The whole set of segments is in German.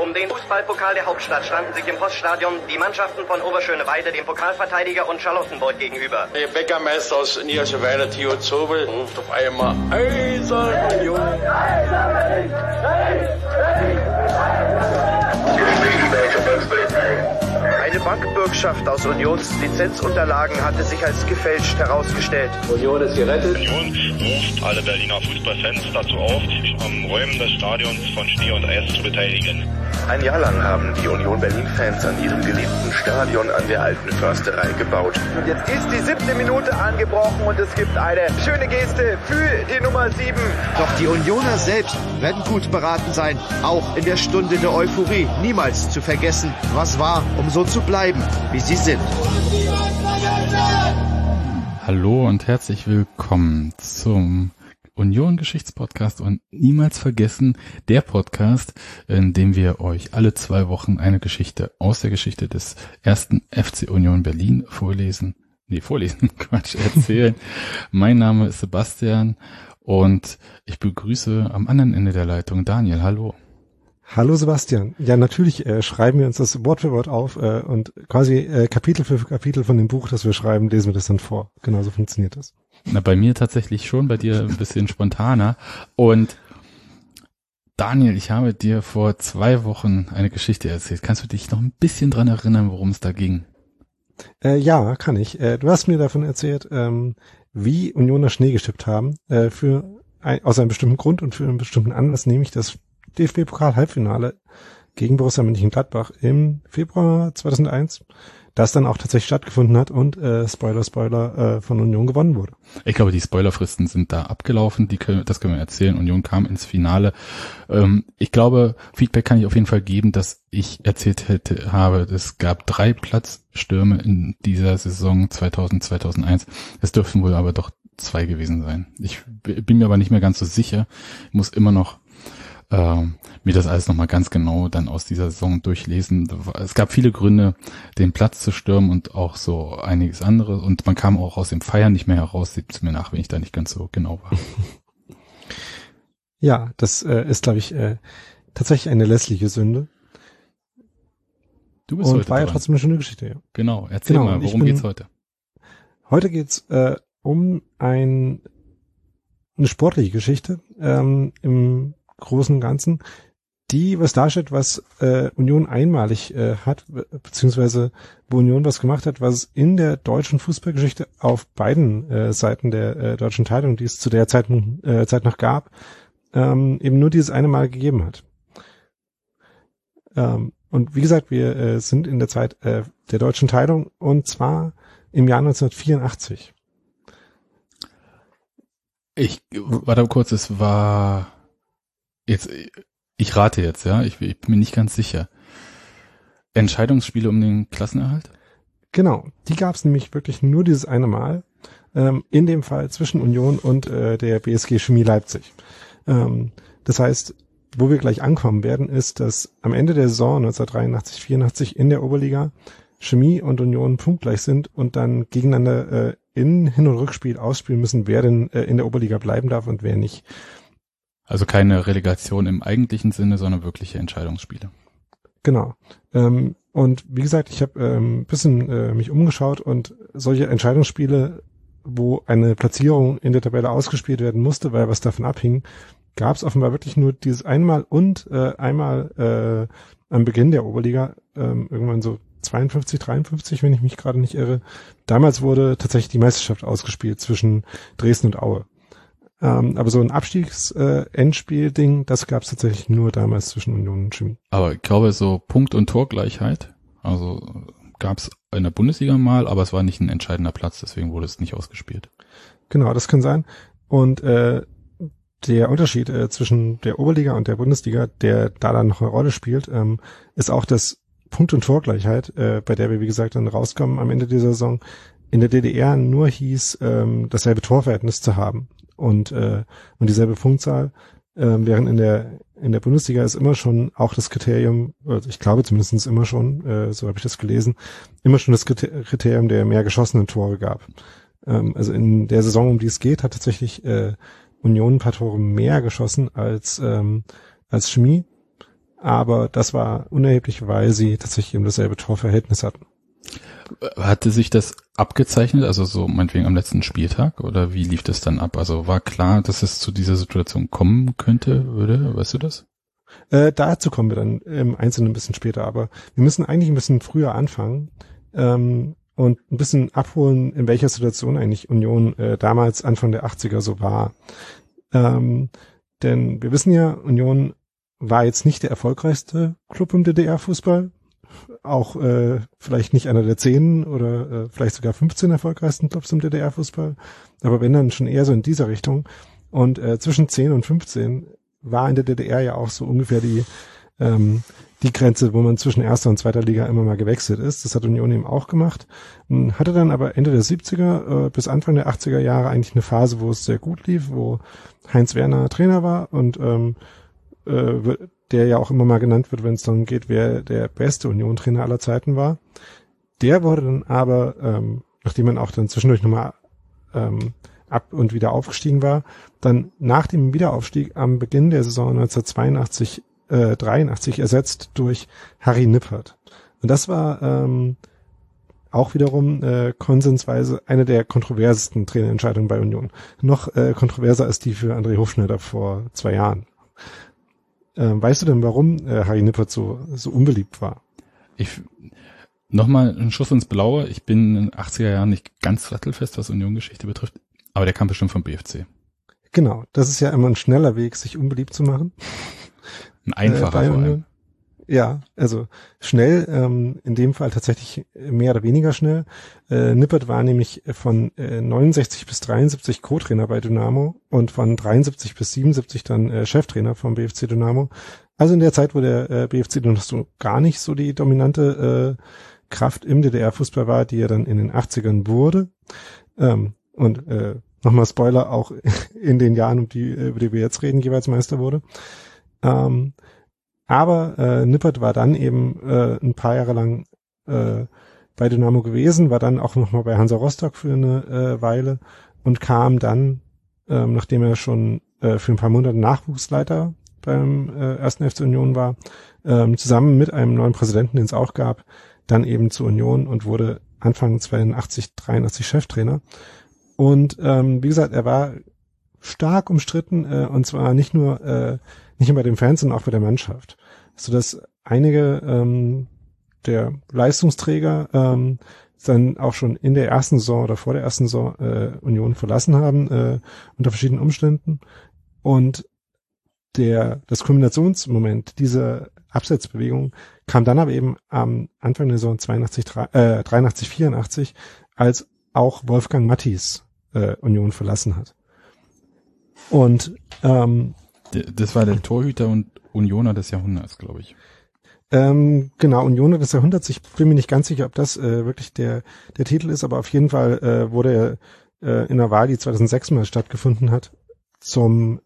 Um den Fußballpokal der Hauptstadt standen sich im Poststadion die Mannschaften von Oberschöneweide, dem Pokalverteidiger, und Charlottenburg gegenüber. Der Bäckermeister aus Niederschöneweide, Theo Zobel, ruft auf einmal Eisern Union. Eine Bankbürgschaft aus Unions Lizenzunterlagen hatte sich als gefälscht herausgestellt. Union ist gerettet. Union ruft alle Berliner Fußballfans dazu auf, sich am Räumen des Stadions von Schnee und Eis zu beteiligen. Ein Jahr lang haben die Union Berlin-Fans an ihrem geliebten Stadion an der Alten Försterei gebaut. Und jetzt ist die 7. Minute angebrochen und es gibt eine schöne Geste für die Nummer 7. Doch die Unioner selbst werden gut beraten sein, auch in der Stunde der Euphorie niemals zu vergessen, was war, um so zu bleiben, wie sie sind. Hallo und herzlich willkommen zum Union-Geschichtspodcast und niemals vergessen, der Podcast, in dem wir euch alle 2 Wochen eine Geschichte aus der Geschichte des ersten FC Union Berlin erzählen. Mein Name ist Sebastian und ich begrüße am anderen Ende der Leitung Daniel. Hallo. Hallo Sebastian. Ja, natürlich schreiben wir uns das Wort für Wort auf und quasi Kapitel für Kapitel von dem Buch, das wir schreiben, lesen wir das dann vor. Genauso funktioniert das. Na, bei mir tatsächlich schon, bei dir ein bisschen spontaner. Und Daniel, ich habe dir vor 2 Wochen eine Geschichte erzählt. Kannst du dich noch ein bisschen dran erinnern, worum es da ging? Ja, kann ich. Du hast mir davon erzählt, wie Unioner Schnee gestippt haben, aus einem bestimmten Grund und für einen bestimmten Anlass, nämlich das DFB-Pokal-Halbfinale gegen Borussia Mönchengladbach im Februar 2001, das dann auch tatsächlich stattgefunden hat und Spoiler, von Union gewonnen wurde. Ich glaube, die Spoilerfristen sind da abgelaufen, das können wir erzählen. Union kam ins Finale. Ich glaube, Feedback kann ich auf jeden Fall geben, dass ich erzählt habe, es gab 3 Platzstürme in dieser Saison 2000-2001. Es dürften wohl aber doch 2 gewesen sein. Ich bin mir aber nicht mehr ganz so sicher. Ich muss immer noch mir das alles nochmal ganz genau dann aus dieser Saison durchlesen. Es gab viele Gründe, den Platz zu stürmen und auch so einiges andere, und man kam auch aus dem Feiern nicht mehr heraus, sieht es mir nach, wenn ich da nicht ganz so genau war. Ja, das ist, glaube ich, tatsächlich eine lässliche Sünde. Du bist und heute war ja dran. trotzdem eine schöne Geschichte, ja. Genau, erzähl mal, worum geht's heute? Heute geht's um eine sportliche Geschichte im Großen und Ganzen, die was darstellt, was Union einmalig hat, beziehungsweise wo Union was gemacht hat, was es in der deutschen Fußballgeschichte auf beiden Seiten der deutschen Teilung, die es zu der Zeit noch gab, eben nur dieses eine Mal gegeben hat. Und wie gesagt, wir sind in der Zeit der deutschen Teilung, und zwar im Jahr 1984. Warte kurz, es war jetzt, ich rate jetzt, ja, ich bin mir nicht ganz sicher. Entscheidungsspiele um den Klassenerhalt? Genau, die gab es nämlich wirklich nur dieses eine Mal, in dem Fall zwischen Union und der BSG Chemie Leipzig. Das heißt, wo wir gleich ankommen werden, ist, dass am Ende der Saison 1983-84 in der Oberliga Chemie und Union punktgleich sind und dann gegeneinander in Hin- und Rückspiel ausspielen müssen, wer denn in der Oberliga bleiben darf und wer nicht. Also keine Relegation im eigentlichen Sinne, sondern wirkliche Entscheidungsspiele. Genau. Und wie gesagt, ich habe ein bisschen mich umgeschaut, und solche Entscheidungsspiele, wo eine Platzierung in der Tabelle ausgespielt werden musste, weil was davon abhing, gab es offenbar wirklich nur dieses einmal und einmal am Beginn der Oberliga, irgendwann so 52, 53, wenn ich mich gerade nicht irre. Damals wurde tatsächlich die Meisterschaft ausgespielt zwischen Dresden und Aue. Aber so ein Abstiegs-Endspiel-Ding, das gab es tatsächlich nur damals zwischen Union und Chemie. Aber ich glaube, so Punkt- und Torgleichheit, also gab es in der Bundesliga mal, aber es war nicht ein entscheidender Platz, deswegen wurde es nicht ausgespielt. Genau, das kann sein. Und der Unterschied zwischen der Oberliga und der Bundesliga, der da dann noch eine Rolle spielt, ist auch das Punkt- und Torgleichheit, bei der wir, wie gesagt, dann rauskommen am Ende dieser Saison, in der DDR nur hieß, dasselbe Torverhältnis zu haben. Und dieselbe Punktzahl, während in der Bundesliga ist immer schon auch das Kriterium, also ich glaube zumindest immer schon, so habe ich das gelesen, immer schon das Kriterium der mehr geschossenen Tore gab. Also in der Saison, um die es geht, hat tatsächlich Union ein paar Tore mehr geschossen als Chemie. aber das war unerheblich, weil sie tatsächlich eben dasselbe Torverhältnis hatten. Hatte sich das abgezeichnet, also so meinetwegen am letzten Spieltag, oder wie lief das dann ab? Also war klar, dass es zu dieser Situation kommen würde, weißt du das? Dazu kommen wir dann im Einzelnen ein bisschen später, aber wir müssen eigentlich ein bisschen früher anfangen und ein bisschen abholen, in welcher Situation eigentlich Union damals Anfang der 80er so war. Denn wir wissen ja, Union war jetzt nicht der erfolgreichste Club im DDR-Fußball, auch vielleicht nicht einer der 10 oder vielleicht sogar 15 erfolgreichsten Clubs im DDR-Fußball, aber wenn dann schon eher so in dieser Richtung. Und zwischen 10 und 15 war in der DDR ja auch so ungefähr die Grenze, wo man zwischen erster und zweiter Liga immer mal gewechselt ist. Das hat Union eben auch gemacht. Hatte dann aber Ende der 70er bis Anfang der 80er Jahre eigentlich eine Phase, wo es sehr gut lief, wo Heinz Werner Trainer war und der ja auch immer mal genannt wird, wenn es darum geht, wer der beste Union-Trainer aller Zeiten war. Der wurde dann aber, nachdem man auch dann zwischendurch nochmal ab und wieder aufgestiegen war, dann nach dem Wiederaufstieg am Beginn der Saison 1982/83 ersetzt durch Harry Nippert. Und das war auch wiederum konsensweise eine der kontroversesten Trainerentscheidungen bei Union. Noch kontroverser als die für André Hofschneider vor 2 Jahren. Weißt du denn, warum Harry Nippert so unbeliebt war? Nochmal ein Schuss ins Blaue. Ich bin in den 80er Jahren nicht ganz sattelfest, was Union-Geschichte betrifft, aber der kam bestimmt vom BFC. Genau, das ist ja immer ein schneller Weg, sich unbeliebt zu machen. Ein einfacher vor allem. Ja, also schnell, in dem Fall tatsächlich mehr oder weniger schnell. Nippert war nämlich von 69 bis 73 Co-Trainer bei Dynamo und von 73 bis 77 dann Cheftrainer vom BFC Dynamo. Also in der Zeit, wo der BFC noch so gar nicht so die dominante Kraft im DDR-Fußball war, die er dann in den 80ern wurde. Und nochmal Spoiler, auch in den Jahren, über die wir jetzt reden, jeweils Meister wurde. Aber Nippert war dann eben ein paar Jahre lang bei Dynamo gewesen, war dann auch nochmal bei Hansa Rostock für eine Weile und kam dann, nachdem er schon für ein paar Monate Nachwuchsleiter beim 1. FC Union war, zusammen mit einem neuen Präsidenten, den es auch gab, dann eben zu Union und wurde Anfang 82/83 Cheftrainer. Und wie gesagt, er war stark umstritten und zwar nicht nur bei den Fans, sondern auch bei der Mannschaft. Sodass einige der Leistungsträger dann auch schon in der ersten Saison oder vor der ersten Saison Union verlassen haben, unter verschiedenen Umständen. Und das Kulminationsmoment dieser Absetzbewegung kam dann aber eben am Anfang der Saison 83/84, als auch Wolfgang Matthys Union verlassen hat. Und das war der Torhüter und Unioner des Jahrhunderts, glaube ich. Genau, Unioner des Jahrhunderts. Ich bin mir nicht ganz sicher, ob das wirklich der Titel ist, aber auf jeden Fall wurde er in einer Wahl, die 2006 mal stattgefunden hat, zum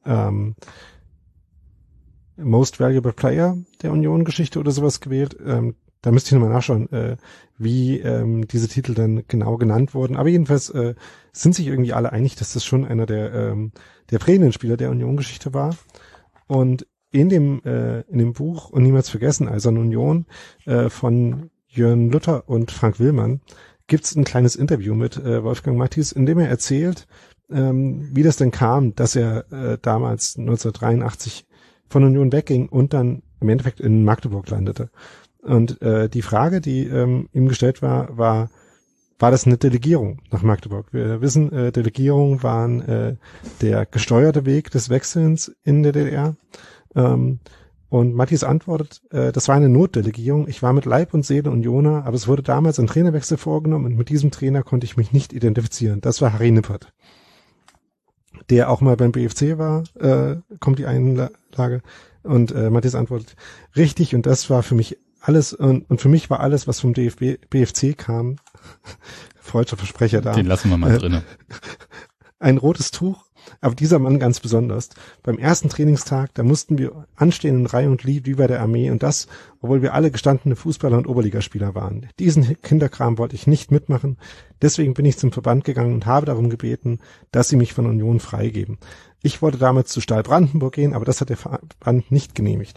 Most Valuable Player der Union-Geschichte oder sowas gewählt. Da müsste ich nochmal nachschauen, wie diese Titel dann genau genannt wurden. Aber jedenfalls sind sich irgendwie alle einig, dass das schon einer der prägenden Spieler der Union-Geschichte war. Und in dem Buch Und niemals vergessen, Eiserne Union von Jörn Luther und Frank Willmann, gibt's ein kleines Interview mit Wolfgang Matthys, in dem er erzählt, wie das denn kam, dass er damals 1983 von Union wegging und dann im Endeffekt in Magdeburg landete. Und die Frage, die ihm gestellt war das eine Delegierung nach Magdeburg? Wir wissen, Delegierungen waren der gesteuerte Weg des Wechselns in der DDR. Und Matthys antwortet, das war eine Notdelegierung. Ich war mit Leib und Seele Unioner, aber es wurde damals ein Trainerwechsel vorgenommen und mit diesem Trainer konnte ich mich nicht identifizieren. Das war Harry Nippert, der auch mal beim BFC war, kommt die Einlage. Und Matthys antwortet, richtig, und das war für mich alles, und für mich war alles, was vom BFC kam, freudscher Versprecher da. Den lassen wir mal drinnen. Ein rotes Tuch, aber dieser Mann ganz besonders. Beim ersten Trainingstag, da mussten wir anstehen in Reihe und Glied wie bei der Armee, und das, obwohl wir alle gestandene Fußballer und Oberligaspieler waren. Diesen Kinderkram wollte ich nicht mitmachen, deswegen bin ich zum Verband gegangen und habe darum gebeten, dass sie mich von Union freigeben. Ich wollte damals zu Stahl Brandenburg gehen, aber das hat der Verband nicht genehmigt.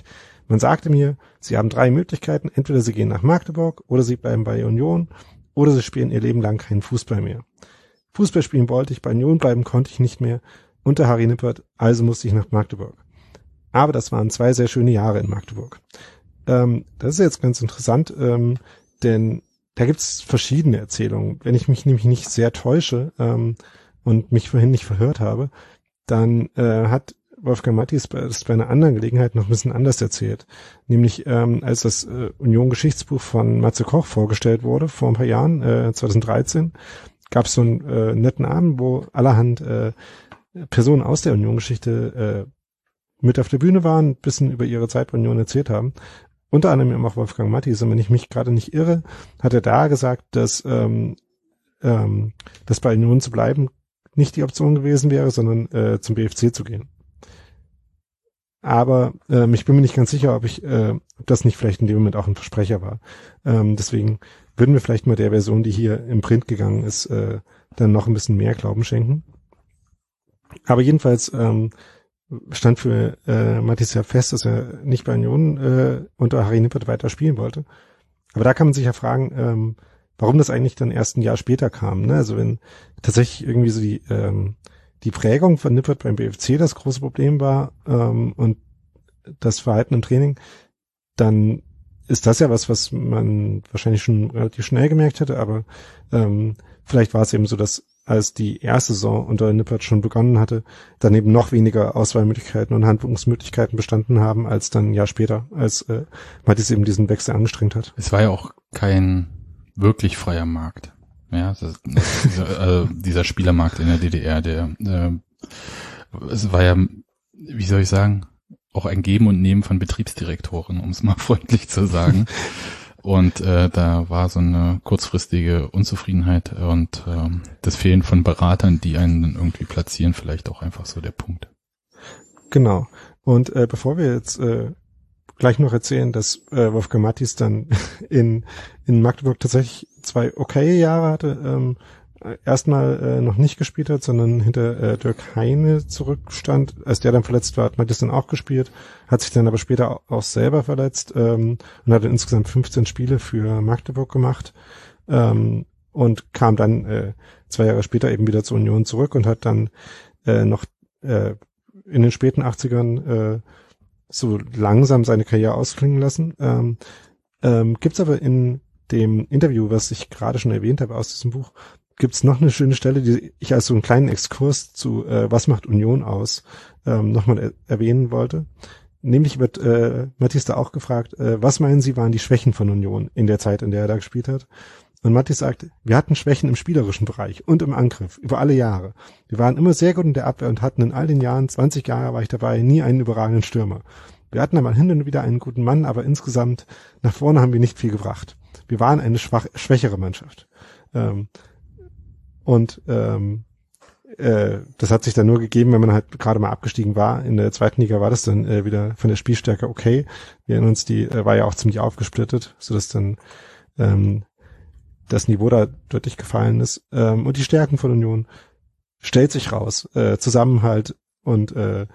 Man sagte mir, sie haben 3 Möglichkeiten, entweder sie gehen nach Magdeburg oder sie bleiben bei Union oder sie spielen ihr Leben lang keinen Fußball mehr. Fußball spielen wollte ich, bei Union bleiben konnte ich nicht mehr unter Harry Nippert, also musste ich nach Magdeburg. Aber das waren 2 sehr schöne Jahre in Magdeburg. Das ist jetzt ganz interessant, denn da gibt's verschiedene Erzählungen. Wenn ich mich nämlich nicht sehr täusche und mich vorhin nicht verhört habe, dann hat Wolfgang Matthys das bei einer anderen Gelegenheit noch ein bisschen anders erzählt. Nämlich als das Union-Geschichtsbuch von Matze Koch vorgestellt wurde, vor ein paar Jahren, 2013, gab es so einen netten Abend, wo allerhand Personen aus der Union-Geschichte mit auf der Bühne waren, ein bisschen über ihre Zeit bei Union erzählt haben. Unter anderem auch Wolfgang Matthys, und wenn ich mich gerade nicht irre, hat er da gesagt, dass bei Union zu bleiben nicht die Option gewesen wäre, sondern zum BFC zu gehen. Aber ich bin mir nicht ganz sicher, ob das nicht vielleicht in dem Moment auch ein Versprecher war. Deswegen würden wir vielleicht mal der Version, die hier im Print gegangen ist, dann noch ein bisschen mehr Glauben schenken. Aber jedenfalls stand für Matthys ja fest, dass er nicht bei Union unter Harry Nippert weiter spielen wollte. Aber da kann man sich ja fragen, warum das eigentlich dann erst ein Jahr später kam. Ne? Also wenn tatsächlich irgendwie so die Prägung von Nippert beim BFC das große Problem war und das Verhalten im Training, dann ist das ja was man wahrscheinlich schon relativ schnell gemerkt hätte, aber vielleicht war es eben so, dass als die erste Saison unter Nippert schon begonnen hatte, dann eben noch weniger Auswahlmöglichkeiten und Handlungsmöglichkeiten bestanden haben, als dann ein Jahr später, als Matthys eben diesen Wechsel angestrengt hat. Es war ja auch kein wirklich freier Markt. Ja, dieser Spielermarkt in der DDR, es war ja, wie soll ich sagen, auch ein Geben und Nehmen von Betriebsdirektoren, um es mal freundlich zu sagen. Und da war so eine kurzfristige Unzufriedenheit und das Fehlen von Beratern, die einen dann irgendwie platzieren, vielleicht auch einfach so der Punkt. Genau. Und bevor wir jetzt gleich noch erzählen, dass Wolfgang Matthys dann in Magdeburg tatsächlich 2 okaye Jahre hatte, erstmal noch nicht gespielt hat, sondern hinter Dirk Heine zurückstand. Als der dann verletzt war, hat Matthys dann auch gespielt, hat sich dann aber später auch selber verletzt und hat dann insgesamt 15 Spiele für Magdeburg gemacht und kam dann 2 Jahre später eben wieder zur Union zurück und hat dann noch in den späten 80ern so langsam seine Karriere ausklingen lassen. Gibt's aber in dem Interview, was ich gerade schon erwähnt habe aus diesem Buch, gibt's noch eine schöne Stelle, die ich als so einen kleinen Exkurs zu Was macht Union aus nochmal erwähnen wollte. Nämlich wird Matthys da auch gefragt, was meinen Sie waren die Schwächen von Union in der Zeit, in der er da gespielt hat? Und Matthys sagt, wir hatten Schwächen im spielerischen Bereich und im Angriff, über alle Jahre. Wir waren immer sehr gut in der Abwehr und hatten in all den Jahren, 20 Jahre war ich dabei, nie einen überragenden Stürmer. Wir hatten einmal hin und wieder einen guten Mann, aber insgesamt nach vorne haben wir nicht viel gebracht. Wir waren eine schwächere Mannschaft. Das hat sich dann nur gegeben, wenn man halt gerade mal abgestiegen war. In der 2. Liga war das dann wieder von der Spielstärke okay. Wir erinnern uns, die war ja auch ziemlich aufgesplittet, sodass dann das Niveau da deutlich gefallen ist. Und die Stärken von Union stellt sich raus. Zusammenhalt und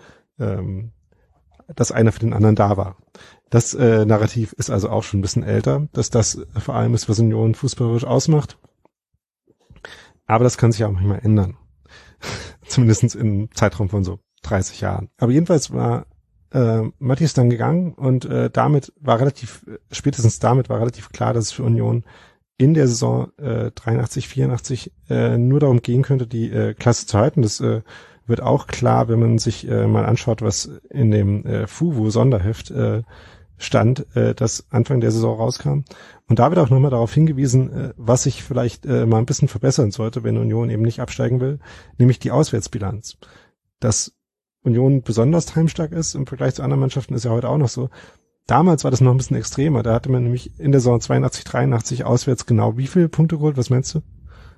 dass einer für den anderen da war. Das Narrativ ist also auch schon ein bisschen älter, dass das vor allem ist, was Union fußballerisch ausmacht. Aber das kann sich auch manchmal ändern. Zumindest im Zeitraum von so 30 Jahren. Aber jedenfalls war Matthys dann gegangen und spätestens damit war relativ klar, dass es für Union in der Saison 83, 84 nur darum gehen könnte, die Klasse zu halten. Das wird auch klar, wenn man sich mal anschaut, was in dem FUVO-Sonderheft stand, das Anfang der Saison rauskam. Und da wird auch nochmal darauf hingewiesen, was sich vielleicht mal ein bisschen verbessern sollte, wenn Union eben nicht absteigen will, nämlich die Auswärtsbilanz. Dass Union besonders heimstark ist im Vergleich zu anderen Mannschaften, ist ja heute auch noch so. Damals war das noch ein bisschen extremer. Da hatte man nämlich in der Saison 82, 83 auswärts genau wie viele Punkte geholt? Was meinst du?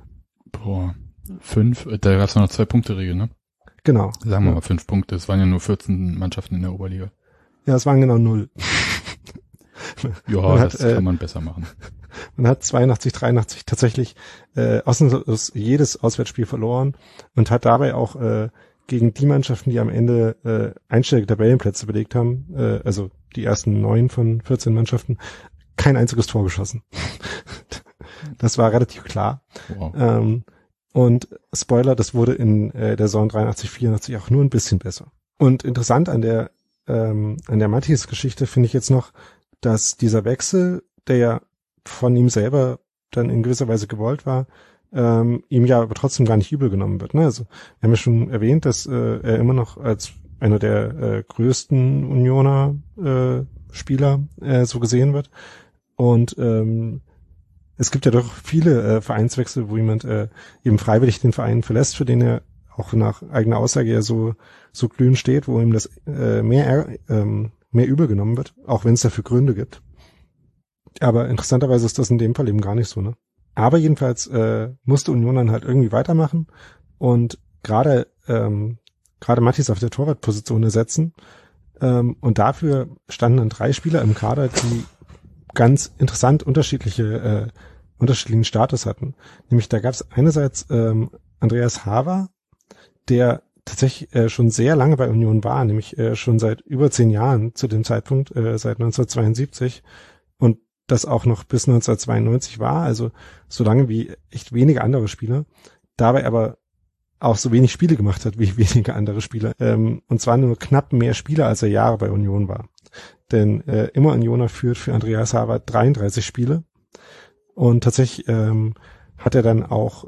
5. Da gab es noch 2-Punkte-Regel, ne? Genau. Sagen wir mal 5 Punkte. Es waren ja nur 14 Mannschaften in der Oberliga. Ja, es waren genau 0. Ja, das kann man besser machen. Man hat 82, 83 tatsächlich ausnahmslos jedes Auswärtsspiel verloren und hat dabei auch gegen die Mannschaften, die am Ende einstellige Tabellenplätze belegt haben, also die ersten 9 von 14 Mannschaften, kein einziges Tor geschossen. Das war relativ klar. Wow. Und Spoiler, das wurde in der Saison 83/84 auch nur ein bisschen besser. Und interessant an der Matthies-Geschichte finde ich jetzt noch, dass dieser Wechsel, der ja von ihm selber dann in gewisser Weise gewollt war, ihm ja aber trotzdem gar nicht übel genommen wird. Ne? Also wir haben ja schon erwähnt, dass er immer noch als einer der größten Unioner Spieler so gesehen wird. Und es gibt ja doch viele Vereinswechsel, wo jemand eben freiwillig den Verein verlässt, für den er auch nach eigener Aussage ja so glühend steht, wo ihm das mehr übel genommen wird, auch wenn es dafür Gründe gibt. Aber interessanterweise ist das in dem Fall eben gar nicht so, ne? Aber jedenfalls musste Union dann halt irgendwie weitermachen und gerade Matthies auf der Torwartposition ersetzen. Und dafür standen dann 3 Spieler im Kader, die ganz interessant unterschiedlichen Status hatten. Nämlich da gab es einerseits Andreas Haver, der tatsächlich schon sehr lange bei Union war, nämlich schon seit über 10 Jahren zu dem Zeitpunkt, seit 1972 und das auch noch bis 1992 war, also so lange wie echt wenige andere Spieler, dabei aber auch so wenig Spiele gemacht hat wie wenige andere Spieler, und zwar nur knapp mehr Spieler, als er Jahre bei Union war. Denn immer Unioner führt für Andreas Haver 33 Spiele und tatsächlich hat er dann auch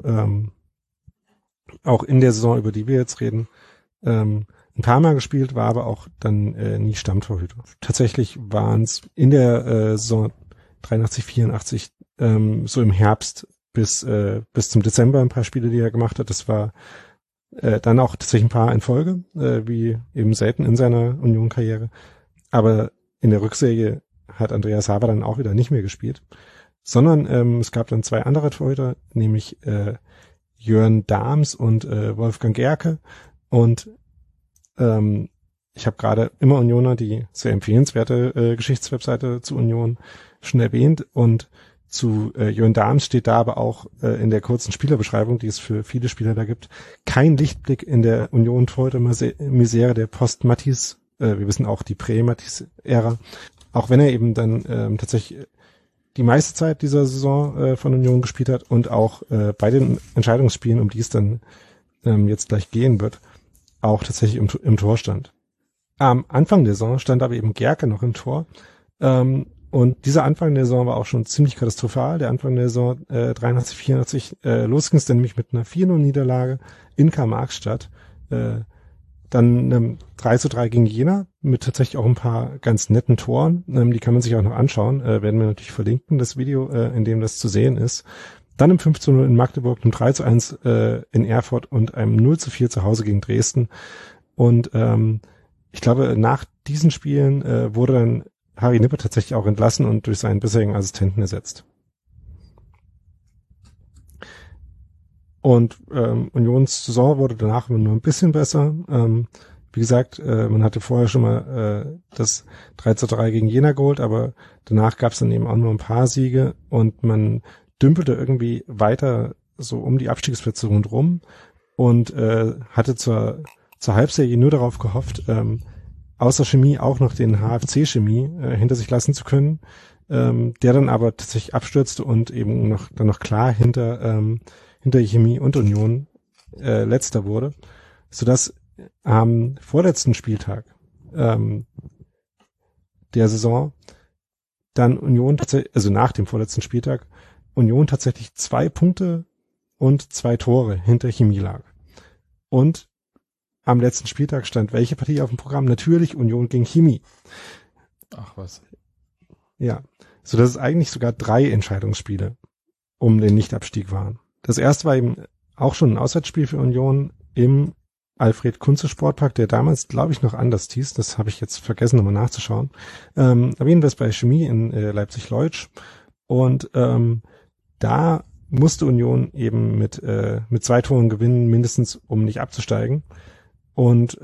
in der Saison, über die wir jetzt reden, ein paar Mal gespielt, war aber auch dann nie Stammtorhüter. Tatsächlich waren es in der Saison 83/84 so im Herbst bis zum Dezember ein paar Spiele, die er gemacht hat. Das war dann auch tatsächlich ein paar in Folge, wie eben selten in seiner Union-Karriere. Aber in der Rückserie hat Andreas Haver dann auch wieder nicht mehr gespielt, sondern es gab dann 2 andere Torhüter, nämlich Jörn Dahms und Wolfgang Gerke. Und ich habe gerade immer Unioner, die sehr empfehlenswerte Geschichtswebseite zu Union schon erwähnt. Und zu Jörn Dahms steht da aber auch in der kurzen Spielerbeschreibung, die es für viele Spieler da gibt, kein Lichtblick in der Union-Torhüter-Misere der Post-Matthies, wir wissen auch die Prä-Matthies-Ära, auch wenn er eben dann tatsächlich die meiste Zeit dieser Saison von Union gespielt hat und auch bei den Entscheidungsspielen, um die es dann jetzt gleich gehen wird, auch tatsächlich im Tor stand. Am Anfang der Saison stand aber eben Gerke noch im Tor, und dieser Anfang der Saison war auch schon ziemlich katastrophal. Der Anfang der Saison 83/84, los ging es dann nämlich mit einer 4-0-Niederlage in Karl-Marx-Stadt. Dann 3:3 gegen Jena mit tatsächlich auch ein paar ganz netten Toren. Die kann man sich auch noch anschauen. Werden wir natürlich verlinken, das Video, in dem das zu sehen ist. Dann im 5:0 in Magdeburg, einem 3:1 in Erfurt und einem 0:4 zu Hause gegen Dresden. Und ich glaube, nach diesen Spielen wurde dann Harry Nippert tatsächlich auch entlassen und durch seinen bisherigen Assistenten ersetzt. Und Unions Saison wurde danach nur ein bisschen besser. Wie gesagt, man hatte vorher schon mal das 3:3 gegen Jena geholt, aber danach gab es dann eben auch nur ein paar Siege und man dümpelte irgendwie weiter so um die Abstiegsplätze rundrum und hatte zur Halbserie nur darauf gehofft, außer Chemie auch noch den HFC Chemie hinter sich lassen zu können, der dann aber tatsächlich abstürzte und eben noch klar hinter Chemie und Union letzter wurde, sodass am vorletzten Spieltag der Saison dann Union tatsächlich, also nach dem vorletzten Spieltag, Union tatsächlich 2 Punkte und 2 Tore hinter Chemie lag. Und am letzten Spieltag stand welche Partie auf dem Programm? Natürlich Union gegen Chemie. Ach was. Ja, so dass es eigentlich sogar 3 Entscheidungsspiele um den Nichtabstieg waren. Das erste war eben auch schon ein Auswärtsspiel für Union im Alfred-Kunze-Sportpark, der damals, glaube ich, noch anders hieß. Das habe ich jetzt vergessen, nochmal nachzuschauen. Aber jedenfalls bei Chemie in Leipzig-Leutsch. Und da musste Union eben mit 2 Toren gewinnen, mindestens, um nicht abzusteigen. Und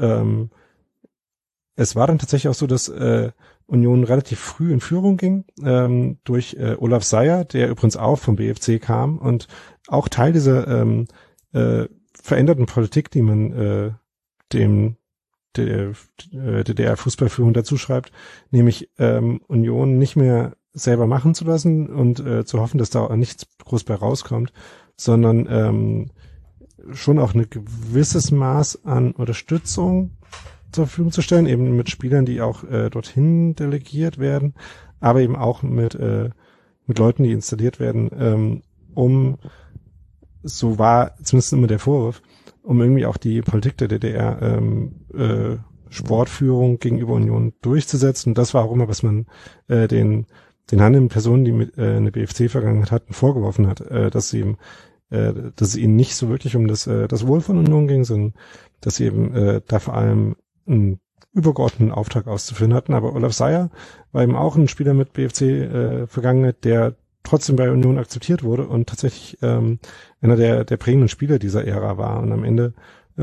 es war dann tatsächlich auch so, dass Union relativ früh in Führung ging, durch Olaf Seyer, der übrigens auch vom BFC kam und auch Teil dieser veränderten Politik, die man dem der DDR-Fußballführung dazu schreibt, nämlich Union nicht mehr selber machen zu lassen und zu hoffen, dass da nichts groß bei rauskommt, sondern schon auch ein gewisses Maß an Unterstützung zur Verfügung zu stellen, eben mit Spielern, die auch dorthin delegiert werden, aber eben auch mit Leuten, die installiert werden, so war zumindest immer der Vorwurf, um irgendwie auch die Politik der DDR Sportführung gegenüber Union durchzusetzen. Und das war auch immer, was man den handelnden Personen, die mit eine BFC-Vergangenheit hatten, vorgeworfen hat, dass es ihnen nicht so wirklich um das Wohl von Union ging, sondern dass sie eben da vor allem einen übergeordneten Auftrag auszuführen hatten. Aber Olaf Seyer war eben auch ein Spieler mit BFC-Vergangenheit, der trotzdem bei Union akzeptiert wurde und tatsächlich einer der prägenden Spieler dieser Ära war und am Ende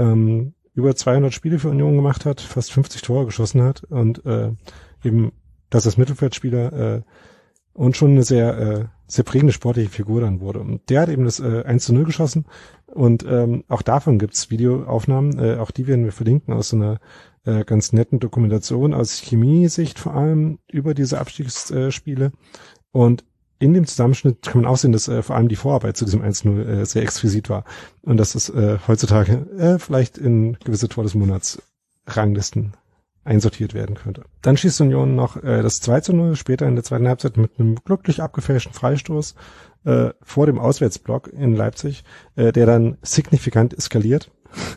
über 200 Spiele für Union gemacht hat, fast 50 Tore geschossen hat und eben das als Mittelfeldspieler und schon eine sehr prägende sportliche Figur dann wurde. Und der hat eben das 1:0 geschossen und auch davon gibt's Videoaufnahmen, auch die werden wir verlinken aus so einer ganz netten Dokumentation aus Chemiesicht vor allem über diese Abstiegsspiele. Und in dem Zusammenschnitt kann man auch sehen, dass vor allem die Vorarbeit zu diesem 1:0 sehr exquisit war und dass es heutzutage vielleicht in gewisse Tor des Monats Ranglisten einsortiert werden könnte. Dann schießt Union noch das 2:0 später in der zweiten Halbzeit mit einem glücklich abgefälschten Freistoß vor dem Auswärtsblock in Leipzig, der dann signifikant eskaliert.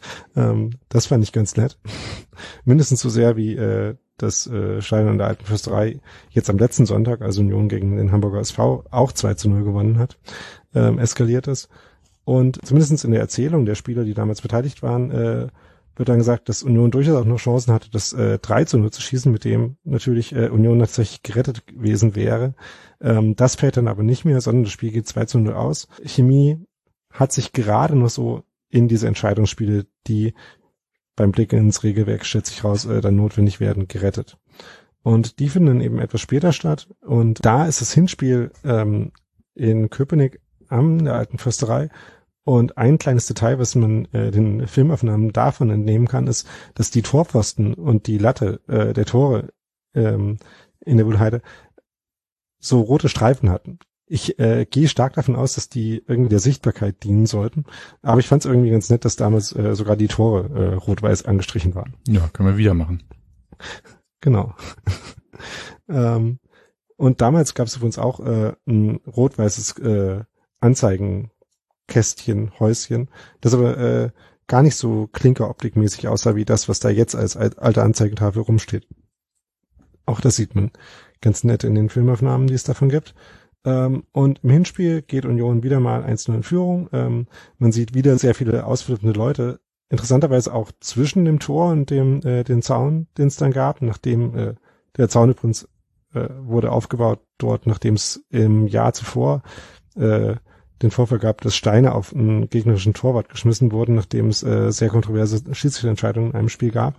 Das fand ich ganz nett. Mindestens so sehr wie das Stadion an der Alten Försterei jetzt am letzten Sonntag, also Union gegen den Hamburger SV, auch 2:0 gewonnen hat, eskaliert ist. Und zumindest in der Erzählung der Spieler, die damals beteiligt waren, wird dann gesagt, dass Union durchaus auch noch Chancen hatte, das 3:0 zu schießen, mit dem natürlich Union tatsächlich gerettet gewesen wäre. Das fällt dann aber nicht mehr, sondern das Spiel geht 2:0 aus. Chemie hat sich gerade noch so in diese Entscheidungsspiele, die beim Blick ins Regelwerk, schätze ich raus, dann notwendig werden, gerettet. Und die finden dann eben etwas später statt. Und da ist das Hinspiel in Köpenick an der Alten Försterei. Und ein kleines Detail, was man den Filmaufnahmen davon entnehmen kann, ist, dass die Torpfosten und die Latte der Tore in der Wuhlheide so rote Streifen hatten. Ich gehe stark davon aus, dass die irgendwie der Sichtbarkeit dienen sollten. Aber ich fand es irgendwie ganz nett, dass damals sogar die Tore rot-weiß angestrichen waren. Ja, können wir wieder machen. Genau. Und damals gab es für uns auch ein rot-weißes Anzeigenkästchen, Häuschen, das aber gar nicht so klinkeroptikmäßig aussah wie das, was da jetzt als alte Anzeigentafel rumsteht. Auch das sieht man ganz nett in den Filmaufnahmen, die es davon gibt. Und im Hinspiel geht Union wieder mal 1:0 in Führung. Man sieht wieder sehr viele ausflippende Leute. Interessanterweise auch zwischen dem Tor und den Zaun, den es dann gab, nachdem der Zaun übrigens wurde aufgebaut dort, nachdem es im Jahr zuvor den Vorfall gab, dass Steine auf einen gegnerischen Torwart geschmissen wurden, nachdem es sehr kontroverse Schiedsrichterentscheidungen in einem Spiel gab.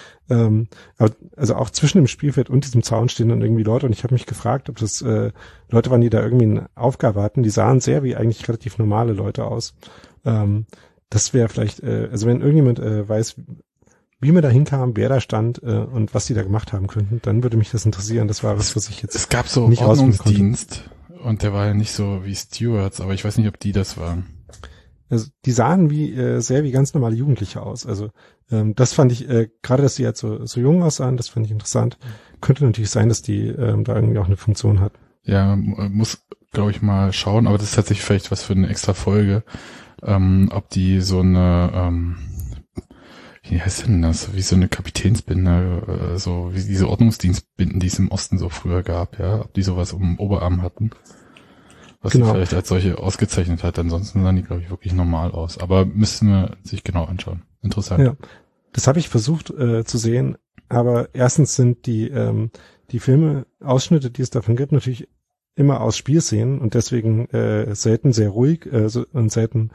Also auch zwischen dem Spielfeld und diesem Zaun stehen dann irgendwie Leute und ich habe mich gefragt, ob das Leute waren, die da irgendwie eine Aufgabe hatten. Die sahen sehr wie eigentlich relativ normale Leute aus. Das wäre vielleicht, also wenn irgendjemand weiß, wie man da hinkam, wer da stand und was die da gemacht haben könnten, dann würde mich das interessieren. Das war was ich jetzt es gab so nicht Ordnungsdienst und der war ja nicht so wie Stewards, aber ich weiß nicht, ob die das waren. Also die sahen sehr wie ganz normale Jugendliche aus. Also das fand ich, gerade dass die jetzt so jung aussahen, das fand ich interessant. Könnte natürlich sein, dass die da irgendwie auch eine Funktion hat. Ja, muss, glaube ich, mal schauen, aber das ist tatsächlich vielleicht was für eine extra Folge, ob die so eine, wie heißt denn das, wie so eine Kapitänsbinde, so wie diese Ordnungsdienstbinden, die es im Osten so früher gab, ja, ob die sowas um den Oberarm hatten. Was sie vielleicht als solche ausgezeichnet hat. Ansonsten sahen die, glaube ich, wirklich normal aus. Aber müssen wir sich genau anschauen. Interessant. Ja, das habe ich versucht zu sehen. Aber erstens sind die Filme, Ausschnitte, die es davon gibt, natürlich immer aus Spielszenen und deswegen selten sehr ruhig und selten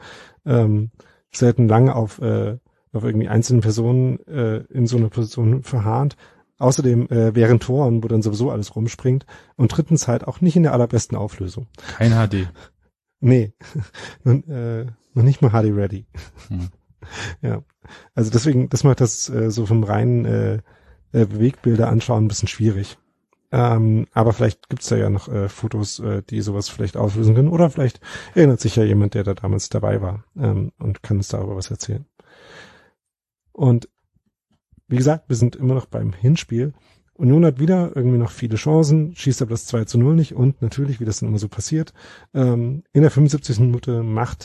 lange auf irgendwie einzelnen Personen in so einer Position verharrt. Außerdem während Toren, wo dann sowieso alles rumspringt. Und drittens halt auch nicht in der allerbesten Auflösung. Kein HD. Nee, noch nicht mal HD ready. Ja, also deswegen, das macht das so vom reinen Bewegbilder anschauen ein bisschen schwierig. Aber vielleicht gibt's da ja noch Fotos, die sowas vielleicht auflösen können. Oder vielleicht erinnert sich ja jemand, der da damals dabei war und kann uns darüber was erzählen. Und wie gesagt, wir sind immer noch beim Hinspiel. Union hat wieder irgendwie noch viele Chancen, schießt aber das 2:0 nicht und natürlich, wie das dann immer so passiert, in der 75. Minute macht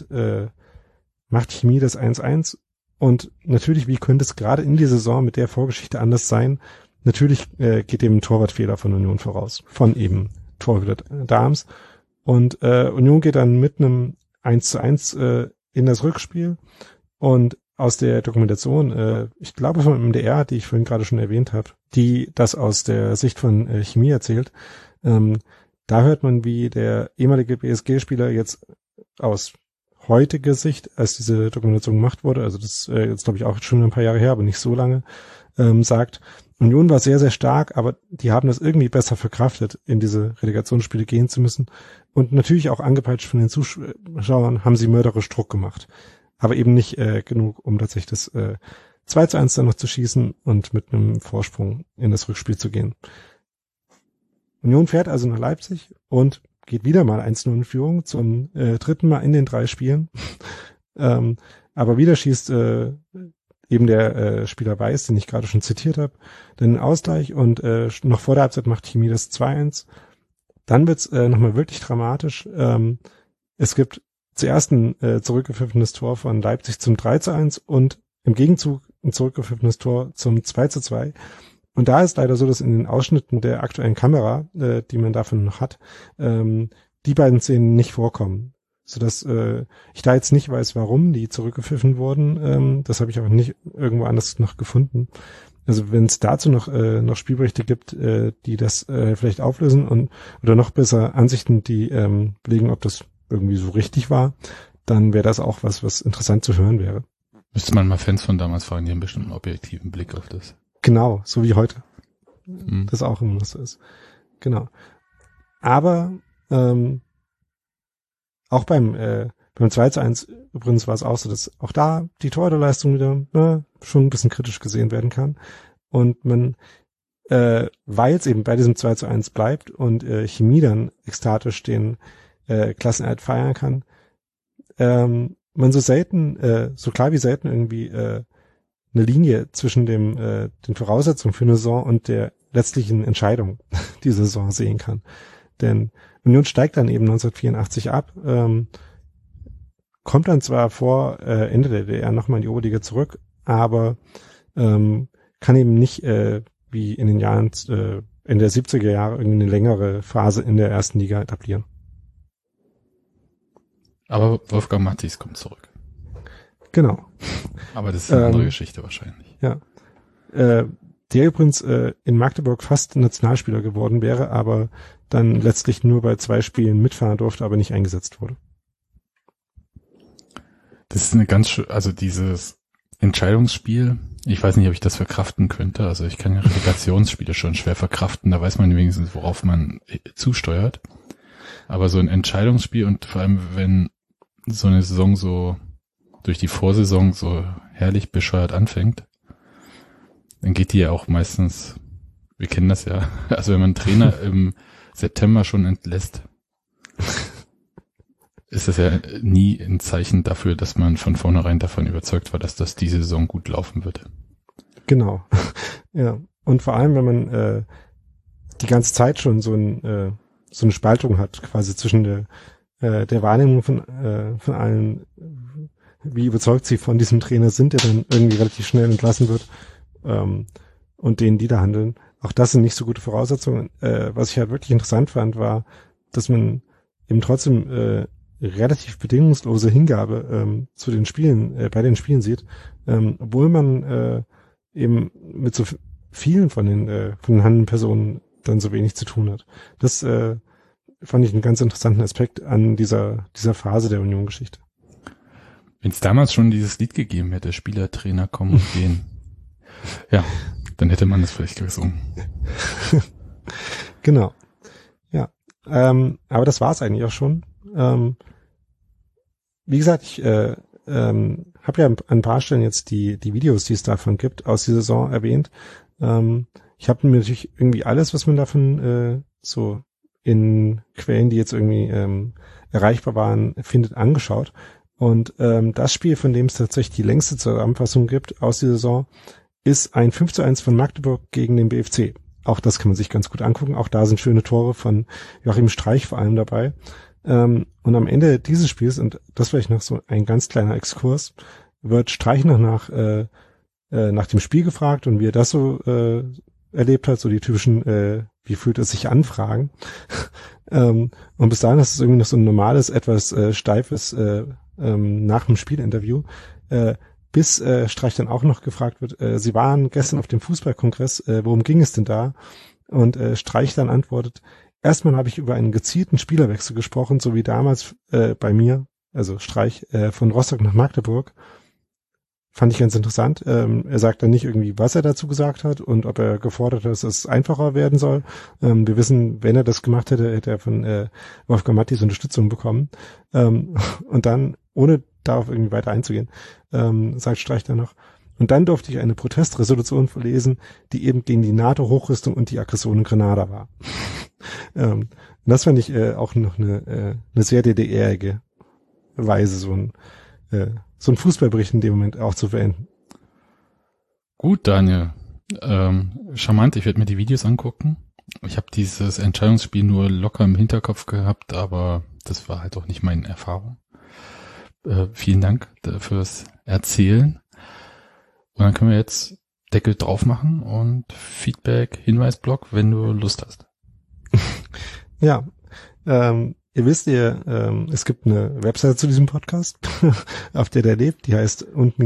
Chemie das 1:1 und natürlich, wie könnte es gerade in der Saison mit der Vorgeschichte anders sein? Natürlich geht dem ein Torwartfehler von Union voraus, von eben Torhüter Dahms und Union geht dann mit einem 1:1 in das Rückspiel und aus der Dokumentation, ich glaube vom MDR, die ich vorhin gerade schon erwähnt habe, die das aus der Sicht von Chemie erzählt, da hört man, wie der ehemalige BSG-Spieler jetzt aus heutiger Sicht, als diese Dokumentation gemacht wurde, also das jetzt glaube ich auch schon ein paar Jahre her, aber nicht so lange, sagt, Union war sehr, sehr stark, aber die haben das irgendwie besser verkraftet, in diese Relegationsspiele gehen zu müssen. Und natürlich auch angepeitscht von den Zuschauern haben sie mörderisch Druck gemacht. Aber eben nicht genug, um tatsächlich das 2:1 dann noch zu schießen und mit einem Vorsprung in das Rückspiel zu gehen. Union fährt also nach Leipzig und geht wieder mal 1:0 in Führung, zum dritten Mal in den 3 Spielen. Aber wieder schießt eben der Spieler Weiß, den ich gerade schon zitiert habe, den Ausgleich und noch vor der Halbzeit macht Chemie das 2:1. Dann wird's nochmal wirklich dramatisch. Es gibt zuerst ein zurückgepfiffenes Tor von Leipzig zum 3:1 und im Gegenzug ein zurückgepfiffenes Tor zum 2:2. Und da ist leider so, dass in den Ausschnitten der aktuellen Kamera, die man davon noch hat, die beiden Szenen nicht vorkommen. Sodass ich da jetzt nicht weiß, warum die zurückgepfiffen wurden. Das habe ich auch nicht irgendwo anders noch gefunden. Also wenn es dazu noch Spielberichte gibt, die das vielleicht auflösen und oder noch besser Ansichten, die belegen, ob das irgendwie so richtig war, dann wäre das auch was interessant zu hören wäre. Müsste man mal Fans von damals fragen, die haben bestimmt einen objektiven Blick auf das. Genau, so wie heute. Das auch immer so ist. Genau. Aber auch beim 2:1 übrigens war es auch so, dass auch da die Torhüterleistung wieder schon ein bisschen kritisch gesehen werden kann. Und man, weil es eben bei diesem 2:1 bleibt und Chemie dann ekstatisch den Klassenerhalt feiern kann, man so klar wie selten irgendwie eine Linie zwischen den Voraussetzungen für eine Saison und der letztlichen Entscheidung dieser Saison sehen kann. Denn Union steigt dann eben 1984 ab, kommt dann zwar vor Ende der DDR nochmal in die Oberliga zurück, aber kann eben nicht wie in den Jahren Ende der 70er Jahre irgendwie eine längere Phase in der ersten Liga etablieren. Aber Wolfgang Matthijs kommt zurück. Genau. Aber das ist eine andere Geschichte wahrscheinlich. Ja. Der übrigens in Magdeburg fast Nationalspieler geworden wäre, aber dann letztlich nur bei 2 Spielen mitfahren durfte, aber nicht eingesetzt wurde. Das ist eine also dieses Entscheidungsspiel, ich weiß nicht, ob ich das verkraften könnte. Also ich kann ja Relegationsspiele schon schwer verkraften, da weiß man wenigstens, worauf man zusteuert. Aber so ein Entscheidungsspiel und vor allem, wenn so eine Saison so durch die Vorsaison so herrlich bescheuert anfängt, dann geht die ja auch meistens, wir kennen das ja, also wenn man einen Trainer im September schon entlässt, ist das ja nie ein Zeichen dafür, dass man von vornherein davon überzeugt war, dass das diese Saison gut laufen wird. Genau. Ja. Und vor allem, wenn man die ganze Zeit schon so eine Spaltung hat, quasi zwischen der Wahrnehmung von allen, wie überzeugt sie von diesem Trainer sind, der dann irgendwie relativ schnell entlassen wird, und denen, die da handeln. Auch das sind nicht so gute Voraussetzungen. Was ich halt wirklich interessant fand, war, dass man eben trotzdem relativ bedingungslose Hingabe zu den Spielen, bei den Spielen sieht, obwohl man eben mit so vielen von den handelnden Personen dann so wenig zu tun hat. Das fand ich einen ganz interessanten Aspekt an dieser Phase der Union-Geschichte. Wenn es damals schon dieses Lied gegeben hätte, Spieler, Trainer kommen und gehen, ja, dann hätte man das vielleicht gesungen. Genau. Ja. Aber das war es eigentlich auch schon. Wie gesagt, ich habe habe ja an ein paar Stellen jetzt die Videos, die es davon gibt, aus dieser Saison erwähnt. Ich habe mir natürlich irgendwie alles, was man davon so in Quellen, die jetzt irgendwie erreichbar waren, findet, angeschaut. Und das Spiel, von dem es tatsächlich die längste Zusammenfassung gibt aus dieser Saison, ist ein 5:1 von Magdeburg gegen den BFC. Auch das kann man sich ganz gut angucken. Auch da sind schöne Tore von Joachim Streich vor allem dabei. Und am Ende dieses Spiels, und das vielleicht noch so ein ganz kleiner Exkurs, wird Streich noch nach dem Spiel gefragt und wie er das so erlebt hat, so die typischen wie fühlt es sich an Fragen. Und bis dahin ist es irgendwie noch so ein normales, etwas steifes nach dem Spielinterview, bis Streich dann auch noch gefragt wird, Sie waren gestern auf dem Fußballkongress, worum ging es denn da? Und Streich dann antwortet, erstmal habe ich über einen gezielten Spielerwechsel gesprochen, so wie damals bei mir, also Streich, von Rostock nach Magdeburg. Fand ich ganz interessant. Er sagt dann nicht irgendwie, was er dazu gesagt hat und ob er gefordert hat, dass es einfacher werden soll. Wir wissen, wenn er das gemacht hätte, hätte er von Wolfgang Mattis Unterstützung bekommen. Und dann, ohne darauf irgendwie weiter einzugehen, sagt Streich dann noch, und dann durfte ich eine Protestresolution vorlesen, die eben gegen die NATO-Hochrüstung und die Aggression in Grenada war. Das fand ich auch noch eine sehr DDR-ige Weise, so ein Fußballbericht in dem Moment auch zu beenden. Gut, Daniel. Charmant, ich werde mir die Videos angucken. Ich habe dieses Entscheidungsspiel nur locker im Hinterkopf gehabt, aber das war halt auch nicht meine Erfahrung. Vielen Dank fürs Erzählen. Und dann können wir jetzt Deckel drauf machen und Feedback, Hinweisblock, wenn du Lust hast. Ja, ihr wisst, es gibt eine Website zu diesem Podcast, auf der lebt, die heißt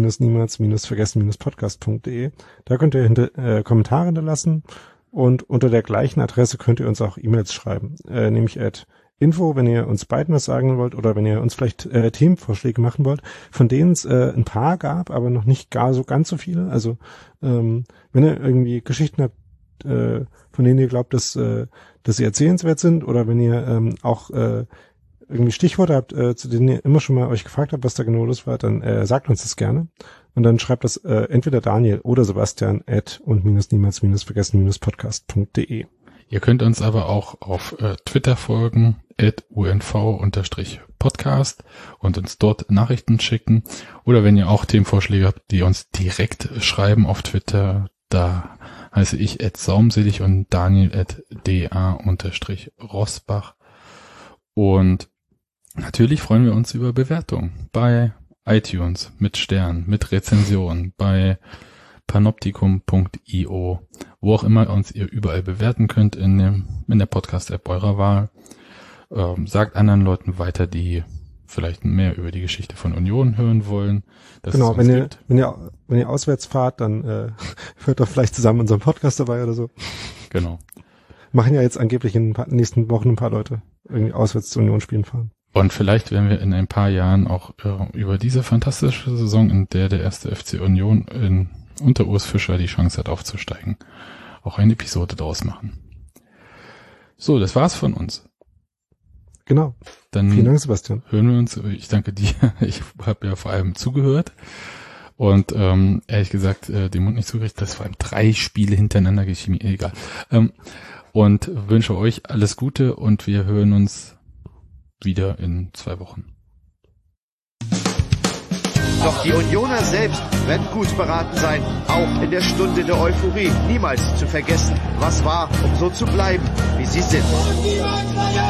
und-niemals-vergessen-podcast.de. Da könnt ihr Kommentare hinterlassen und unter der gleichen Adresse könnt ihr uns auch E-Mails schreiben, nämlich @info, wenn ihr uns beiden was sagen wollt oder wenn ihr uns vielleicht Themenvorschläge machen wollt, von denen es ein paar gab, aber noch nicht ganz so viele. Also wenn ihr irgendwie Geschichten habt, von denen ihr glaubt, dass sie erzählenswert sind, oder wenn ihr auch irgendwie Stichworte habt, zu denen ihr immer schon mal euch gefragt habt, was da genau los war, dann sagt uns das gerne. Und dann schreibt das entweder Daniel oder Sebastian @und-niemals-vergessen-podcast.de. Ihr könnt uns aber auch auf Twitter folgen, @unv_podcast, und uns dort Nachrichten schicken. Oder wenn ihr auch Themenvorschläge habt, die uns direkt schreiben auf Twitter, da heiße ich @saumselig und Daniel @da_Rosbach. Und natürlich freuen wir uns über Bewertungen bei iTunes mit Sternen, mit Rezensionen, bei panoptikum.io, wo auch immer uns ihr überall bewerten könnt in der Podcast-App eurer Wahl. Sagt anderen Leuten weiter, die vielleicht mehr über die Geschichte von Union hören wollen. Genau, wenn ihr auswärts fahrt, dann hört doch vielleicht zusammen unseren Podcast dabei oder so. Genau. Machen ja jetzt angeblich in den nächsten Wochen ein paar Leute irgendwie auswärts zu Union spielen fahren. Und vielleicht werden wir in ein paar Jahren auch über diese fantastische Saison, in der erste FC Union unter Urs Fischer die Chance hat aufzusteigen, auch eine Episode draus machen. So, das war's von uns. Genau. Dann vielen Dank, Sebastian. Hören wir uns. Ich danke dir. Ich habe ja vor allem zugehört und ehrlich gesagt den Mund nicht zugerichtet. Das war 3 Spiele hintereinander Chemie. Egal. Und wünsche euch alles Gute und wir hören uns wieder in 2 Wochen. Doch die Unioner selbst werden gut beraten sein, auch in der Stunde der Euphorie niemals zu vergessen, was war, um so zu bleiben, wie sie sind.